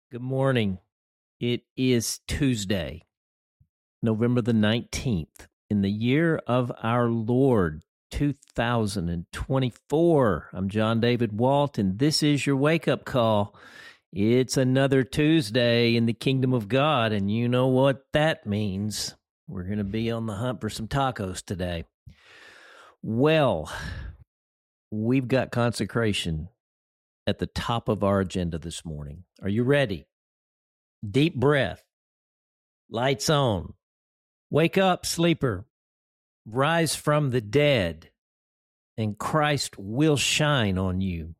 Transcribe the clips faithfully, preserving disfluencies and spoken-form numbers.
Good morning. It is Tuesday, November the nineteenth, in the year of our Lord, two thousand twenty-four. I'm John David Walt, and this is your wake-up call. It's another Tuesday in the kingdom of God, and you know what that means. We're going to be on the hunt for some tacos today. Well, we've got consecration at the top of our agenda this morning. Are you ready? Deep breath. Lights on. Wake up, sleeper. Rise from the dead, and Christ will shine on you.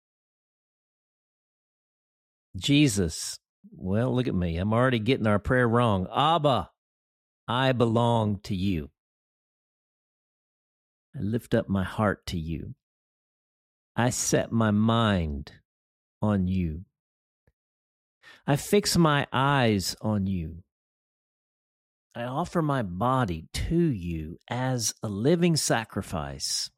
Jesus, well, look at me. I'm already getting our prayer wrong. Abba, I belong to you. I lift up my heart to you. I set my mind on you. I fix my eyes on you. I offer my body to you as a living sacrifice.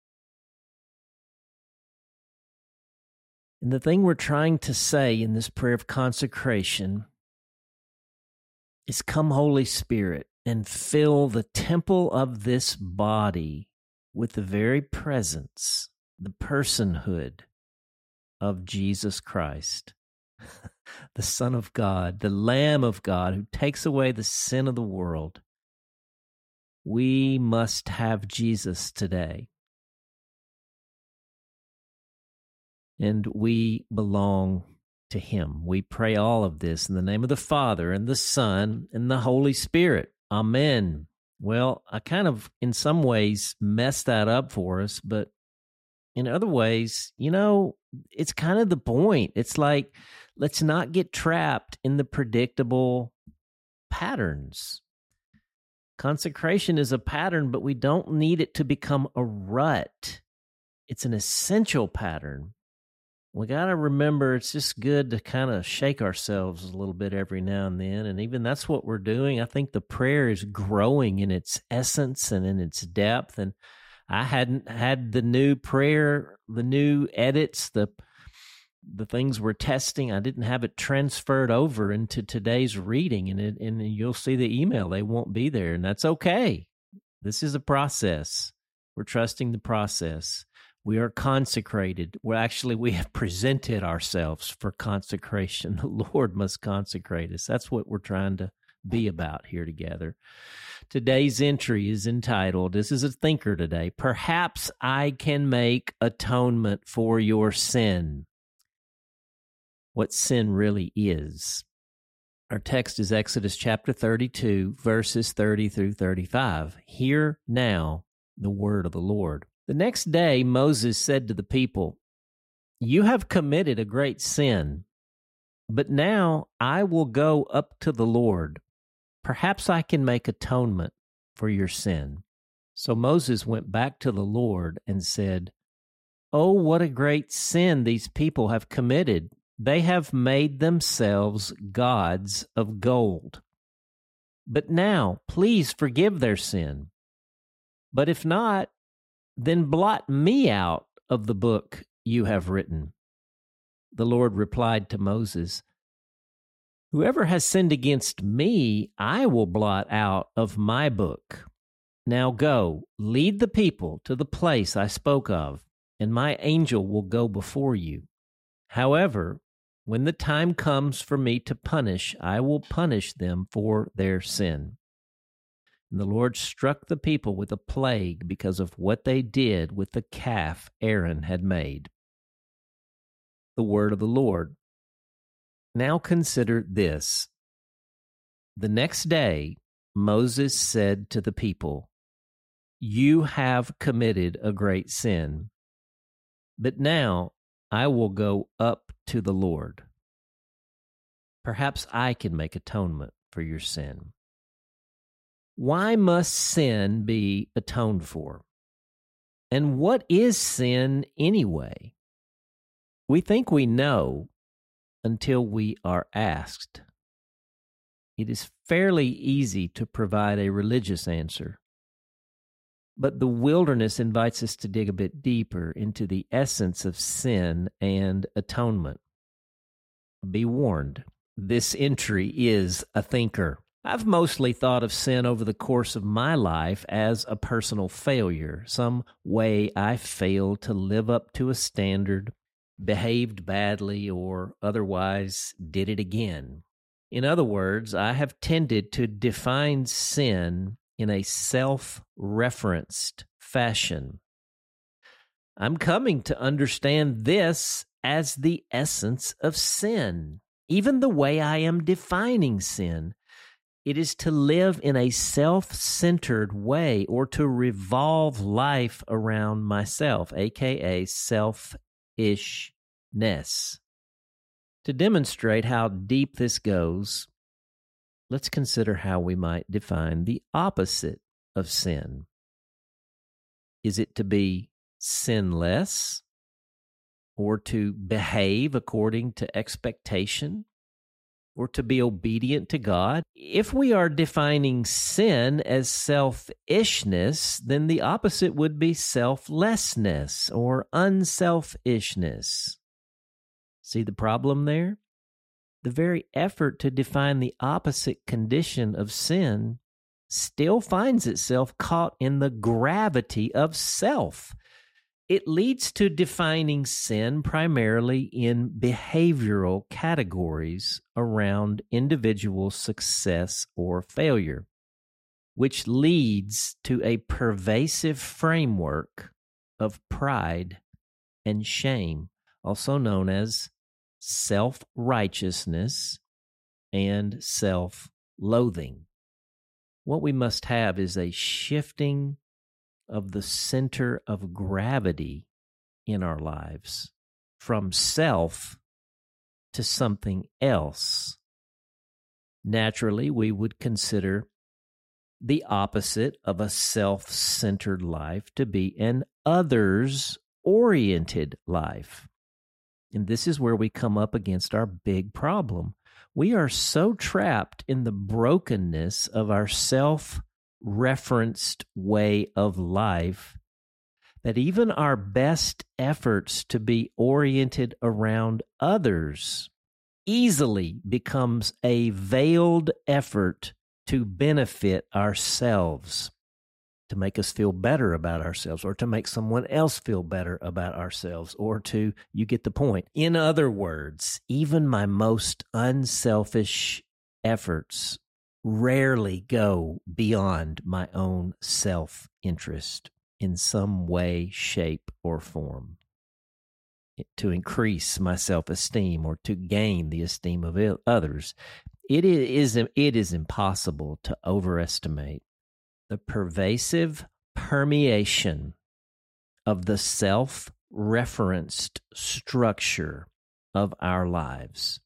And the thing we're trying to say in this prayer of consecration is, come, Holy Spirit, and fill the temple of this body with the very presence, the personhood of Jesus Christ, the Son of God, the Lamb of God who takes away the sin of the world. We must have Jesus today. And we belong to him. We pray all of this in the name of the Father and the Son and the Holy Spirit. Amen. Well, I kind of, in some ways, messed that up for us, but in other ways, you know, it's kind of the point. It's like, let's not get trapped in the predictable patterns. Consecration is a pattern, but we don't need it to become a rut. It's an essential pattern. We got to remember it's just good to kind of shake ourselves a little bit every now and then. And even that's what we're doing. I think the prayer is growing in its essence and in its depth. And I hadn't had the new prayer, the new edits, the the things we're testing. I didn't have it transferred over into today's reading. And, it, and you'll see the email. They won't be there. And that's okay. This is a process. We're trusting the process. We are consecrated. Well, actually, we have presented ourselves for consecration. The Lord must consecrate us. That's what we're trying to be about here together. Today's entry is entitled, this is a thinker today, Perhaps I Can Make Atonement for Your Sin. What sin really is. Our text is Exodus chapter thirty-two, verses thirty through thirty-five. Hear now the word of the Lord. The next day, Moses said to the people, You have committed a great sin, but now I will go up to the Lord. Perhaps I can make atonement for your sin. So Moses went back to the Lord and said, Oh, what a great sin these people have committed. They have made themselves gods of gold. But now, please forgive their sin. But if not, then blot me out of the book you have written. The Lord replied to Moses, Whoever has sinned against me, I will blot out of my book. Now go, lead the people to the place I spoke of, and my angel will go before you. However, when the time comes for me to punish, I will punish them for their sin. And the Lord struck the people with a plague because of what they did with the calf Aaron had made. The word of the Lord. Now consider this. The next day, Moses said to the people, You have committed a great sin, but now I will go up to the Lord. Perhaps I can make atonement for your sin. Why must sin be atoned for? And what is sin anyway? We think we know until we are asked. It is fairly easy to provide a religious answer, but the wilderness invites us to dig a bit deeper into the essence of sin and atonement. be warned. This entry is a thinker. I've mostly thought of sin over the course of my life as a personal failure, some way I failed to live up to a standard, behaved badly, or otherwise did it again. In other words, I have tended to define sin in a self-referenced fashion. I'm coming to understand this as the essence of sin. Even the way I am defining sin, it is to live in a self-centered way or to revolve life around myself, aka selfishness. To demonstrate how deep this goes, let's consider how we might define the opposite of sin. Is it to be sinless, or to behave according to expectation, or to be obedient to God? If we are defining sin as selfishness, then the opposite would be selflessness or unselfishness. See the problem there? The very effort to define the opposite condition of sin still finds itself caught in the gravity of self. It leads to defining sin primarily in behavioral categories around individual success or failure, which leads to a pervasive framework of pride and shame, also known as self-righteousness and self-loathing. What we must have is a shifting of the center of gravity in our lives from self to something else. Naturally, we would consider the opposite of a self-centered life to be an others-oriented life. And this is where we come up against our big problem. We are so trapped in the brokenness of our self-referenced way of life that even our best efforts to be oriented around others easily becomes a veiled effort to benefit ourselves, to make us feel better about ourselves, or to make someone else feel better about ourselves, or to, you get the point. In other words, even my most unselfish efforts rarely go beyond my own self-interest in some way, shape, or form, to increase my self-esteem or to gain the esteem of others. It is, it is impossible to overestimate the pervasive permeation of the self-referenced structure of our lives.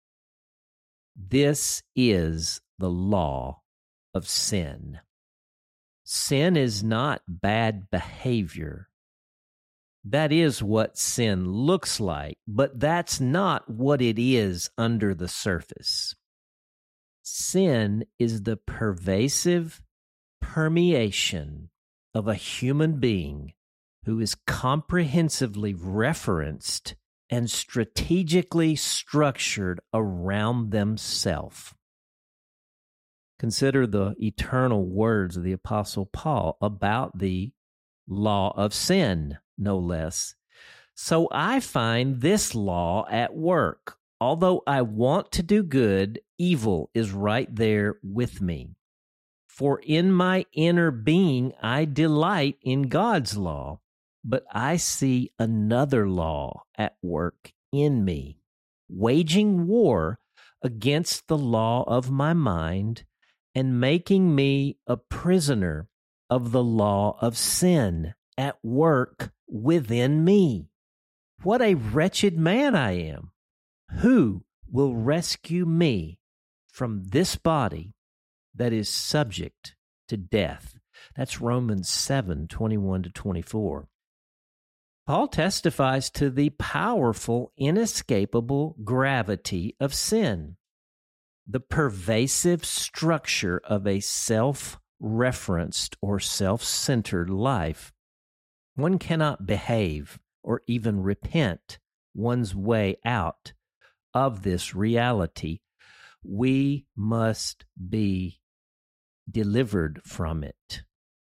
This is the law of sin. Sin is not bad behavior. That is what sin looks like, but that's not what it is under the surface. Sin is the pervasive permeation of a human being who is comprehensively referenced and strategically structured around themselves. Consider the eternal words of the Apostle Paul about the law of sin, no less. So I find this law at work. Although I want to do good, evil is right there with me. For in my inner being I delight in God's law, but I see another law at work in me, waging war against the law of my mind and making me a prisoner of the law of sin at work within me. What a wretched man I am! Who will rescue me from this body that is subject to death? That's Romans seven, twenty-one to twenty-four. Paul testifies to the powerful, inescapable gravity of sin, the pervasive structure of a self-referenced or self-centered life. One cannot behave or even repent one's way out of this reality. We must be delivered from it.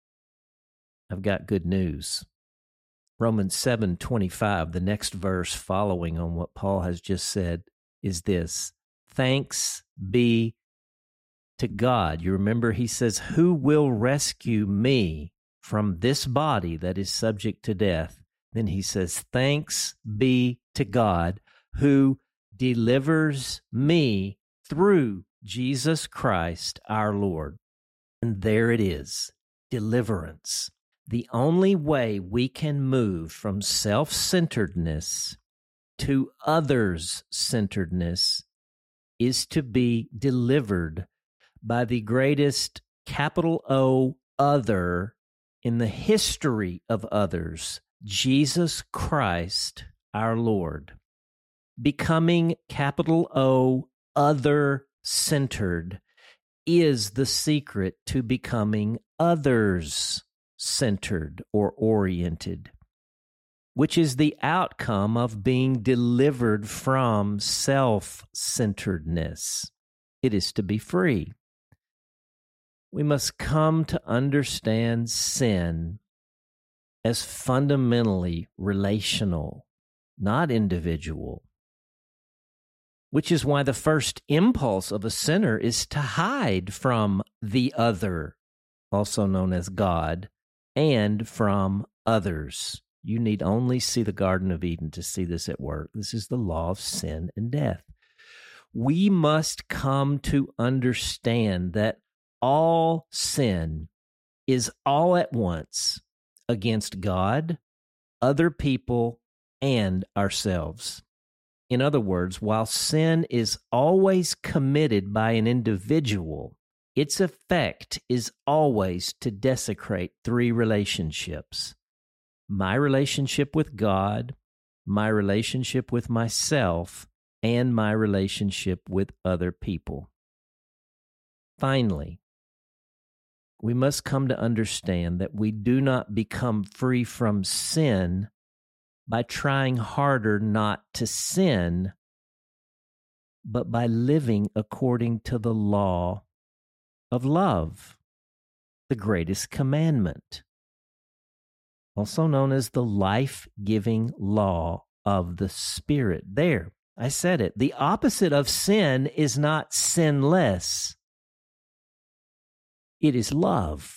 I've got good news. Romans seven twenty-five, the next verse following on what Paul has just said, is this: thanks be to God. You remember he says, who will rescue me from this body that is subject to death? Then he says, thanks be to God who delivers me through Jesus Christ our Lord. And there it is, deliverance. The only way we can move from self-centeredness to others-centeredness is to be delivered by the greatest capital O other in the history of others, Jesus Christ our Lord. Becoming capital O other-centered is the secret to becoming others-centered or oriented, which is the outcome of being delivered from self-centeredness. It is to be free. We must come to understand sin as fundamentally relational, not individual, which is why the first impulse of a sinner is to hide from the other, also known as God, and from others. You need only see the Garden of Eden to see this at work. This is the law of sin and death. We must come to understand that all sin is all at once against God, other people, and ourselves. In other words, while sin is always committed by an individual, its effect is always to desecrate three relationships: my relationship with God, my relationship with myself, and my relationship with other people. Finally, we must come to understand that we do not become free from sin by trying harder not to sin, but by living according to the law of love, the greatest commandment, also known as the life-giving law of the Spirit. There, I said it. The opposite of sin is not sinless. It is love.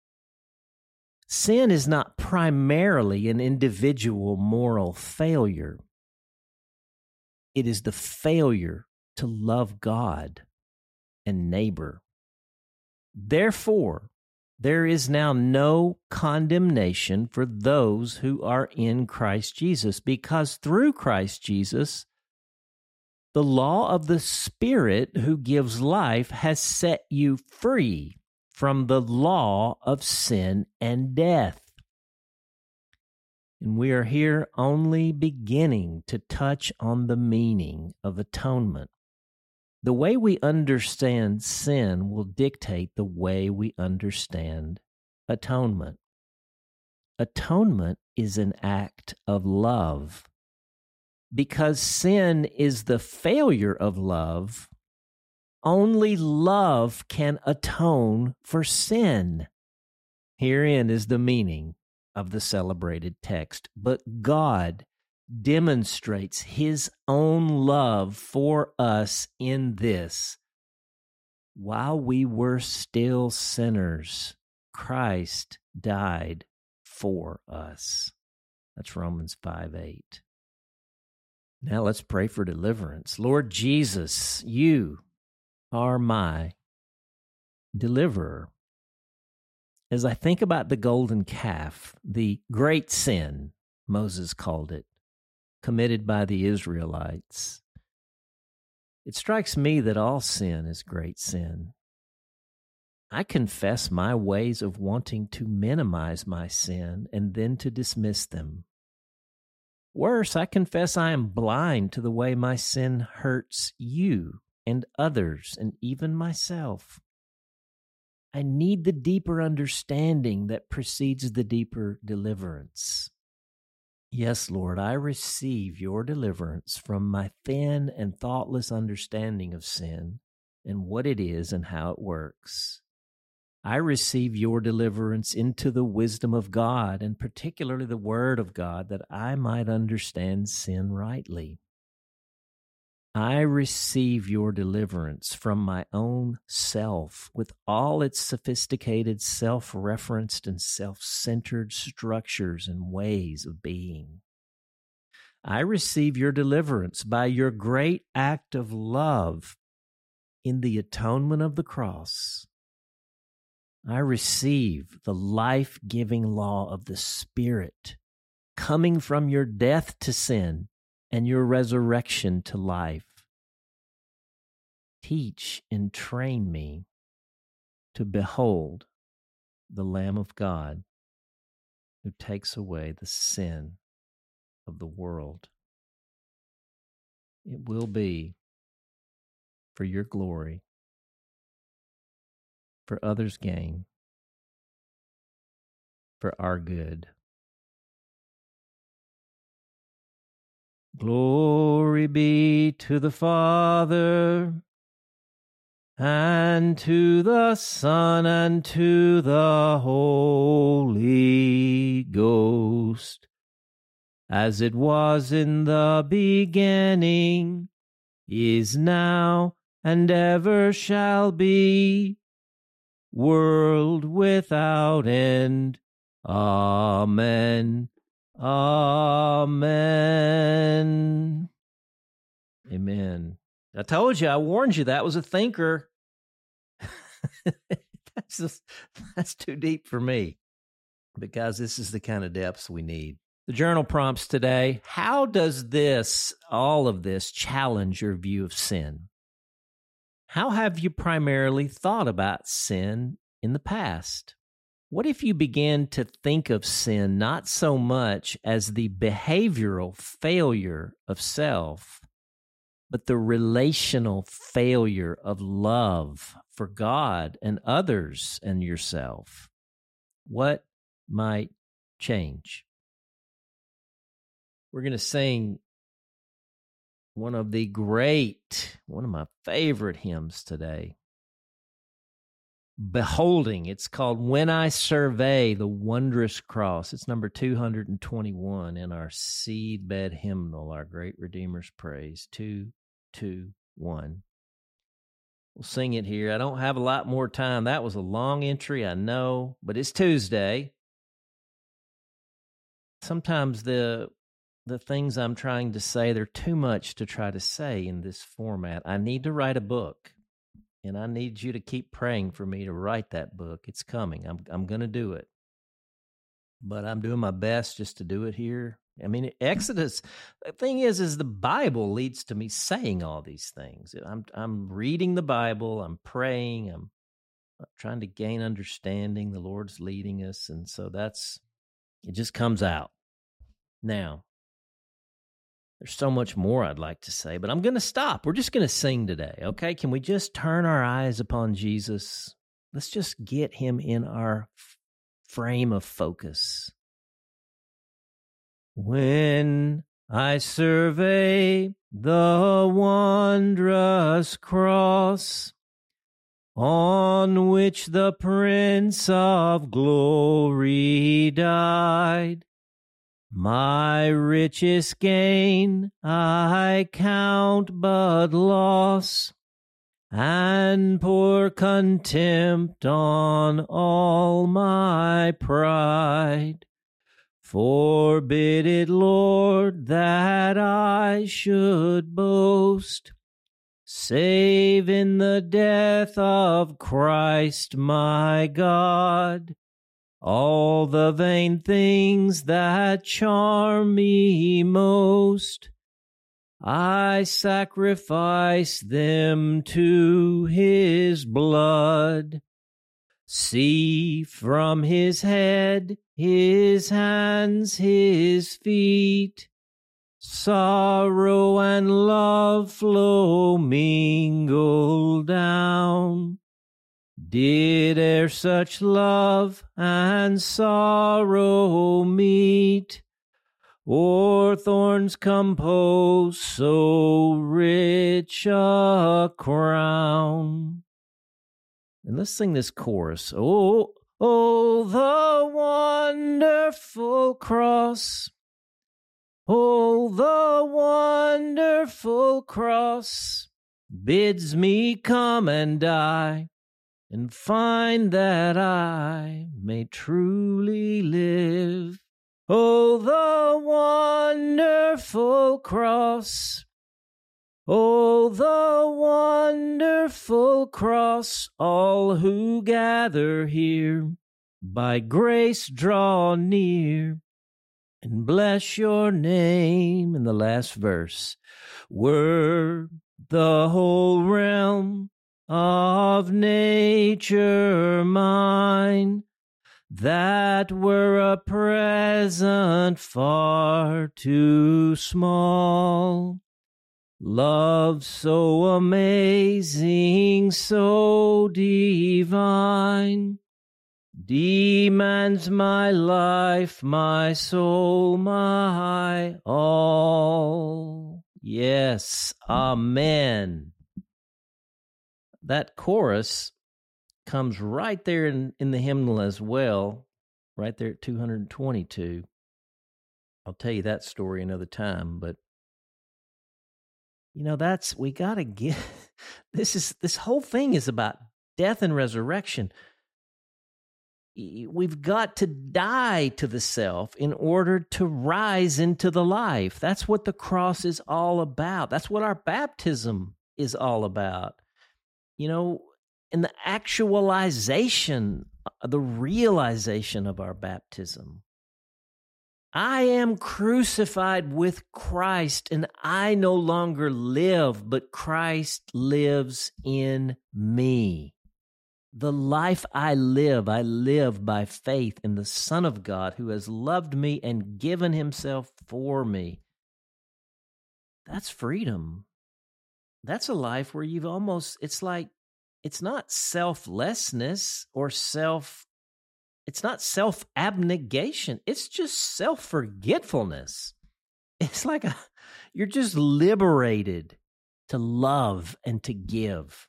Sin is not primarily an individual moral failure. It is the failure to love God and neighbor. Therefore, there is now no condemnation for those who are in Christ Jesus, because through Christ Jesus, the law of the Spirit who gives life has set you free from the law of sin and death. And we are here only beginning to touch on the meaning of atonement. The way we understand sin will dictate the way we understand atonement. Atonement is an act of love. Because sin is the failure of love, only love can atone for sin. Herein is the meaning of the celebrated text. But God demonstrates his own love for us in this: while we were still sinners, Christ died for us. That's Romans five eight. Now let's pray for deliverance. Lord Jesus, you are my deliverer. As I think about the golden calf, the great sin, Moses called it, committed by the Israelites, it strikes me that all sin is great sin. I confess my ways of wanting to minimize my sin and then to dismiss them. Worse, I confess I am blind to the way my sin hurts you and others and even myself. I need the deeper understanding that precedes the deeper deliverance. Yes, Lord, I receive your deliverance from my thin and thoughtless understanding of sin and what it is and how it works. I receive your deliverance into the wisdom of God, and particularly the Word of God, that I might understand sin rightly. I receive your deliverance from my own self with all its sophisticated, self-referenced, and self-centered structures and ways of being. I receive your deliverance by your great act of love in the atonement of the cross. I receive the life-giving law of the Spirit coming from your death to sin and your resurrection to life. Teach and train me to behold the Lamb of God who takes away the sin of the world. It will be for your glory, for others' gain, for our good. Glory be to the Father, and to the Son, and to the Holy Ghost, as it was in the beginning, is now, and ever shall be, world without end. Amen. Amen. Amen. I told you, I warned you, that was a thinker. that's just, that's too deep for me, because this is the kind of depths we need. The journal prompts today: how does this, all of this, challenge your view of sin? How have you primarily thought about sin in the past? What if you began to think of sin not so much as the behavioral failure of self, but the relational failure of love for God and others and yourself? What might change? We're going to sing one of the great, one of my favorite hymns today. Beholding, it's called When I Survey the Wondrous Cross. It's number two hundred twenty-one in our seedbed hymnal, our Great Redeemer's Praise, two two one. We'll sing it here. I don't have a lot more time. That was a long entry, I know, but it's Tuesday. Sometimes the the things I'm trying to say, they're too much to try to say in this format. I need to write a book. And I need you to keep praying for me to write that book. It's coming. I'm I'm going to do it. But I'm doing my best just to do it here. I mean, Exodus, the thing is, is the Bible leads to me saying all these things. I'm I'm reading the Bible. I'm praying. I'm trying to gain understanding. The Lord's leading us. And so that's, it just comes out. Now, there's so much more I'd like to say, but I'm going to stop. We're just going to sing today, okay? Can we just turn our eyes upon Jesus? Let's just get him in our f- frame of focus. When I survey the wondrous cross on which the Prince of Glory died, my richest gain I count but loss, and pour contempt on all my pride. Forbid it, Lord, that I should boast, save in the death of Christ my God. All the vain things that charm me most, I sacrifice them to his blood. See from his head, his hands, his feet, sorrow and love flow mingled down. Did e'er such love and sorrow meet, o'er thorns compose so rich a crown. And let's sing this chorus. Oh, oh, the wonderful cross. Oh, the wonderful cross bids me come and die and find that I may truly live. Oh, the wonderful cross. Oh, the wonderful cross. All who gather here by grace draw near and bless your name. In the last verse, were the whole realm of nature mine, that were a present far too small. Love so amazing, so divine, demands my life, my soul, my all. Yes, amen. That chorus comes right there in, in the hymnal as well, right there at two hundred twenty-two. I'll tell you that story another time, but you know, that's, we got to get, this is, this whole thing is about death and resurrection. We've got to die to the self in order to rise into the life. That's what the cross is all about. That's what our baptism is all about. You know, in the actualization, the realization of our baptism. I am crucified with Christ, and I no longer live, but Christ lives in me. The life I live, I live by faith in the Son of God who has loved me and given himself for me. That's freedom. That's a life where you've almost, it's like, it's not selflessness or self, it's not self-abnegation. It's just self-forgetfulness. It's like a, you're just liberated to love and to give.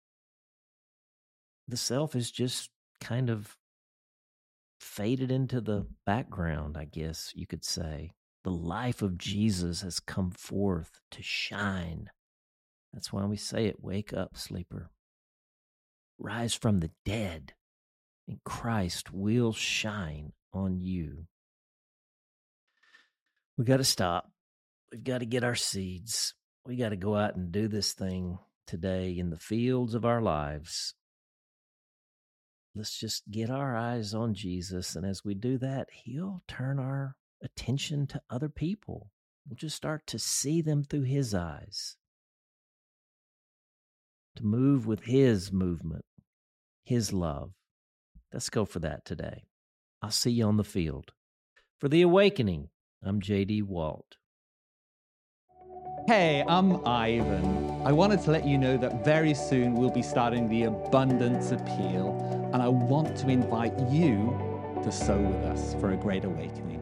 The self is just kind of faded into the background, I guess you could say. The life of Jesus has come forth to shine. That's why we say it, wake up, sleeper. Rise from the dead, and Christ will shine on you. We got to stop. We've got to get our seeds. We got to go out and do this thing today in the fields of our lives. Let's just get our eyes on Jesus, and as we do that, he'll turn our attention to other people. We'll just start to see them through his eyes, to move with his movement, his love. Let's go for that today. I'll see you on the field. For The Awakening, I'm J D Walt. Hey, I'm Ivan. I wanted to let you know that very soon we'll be starting the Abundance Appeal, and I want to invite you to sow with us for a great awakening.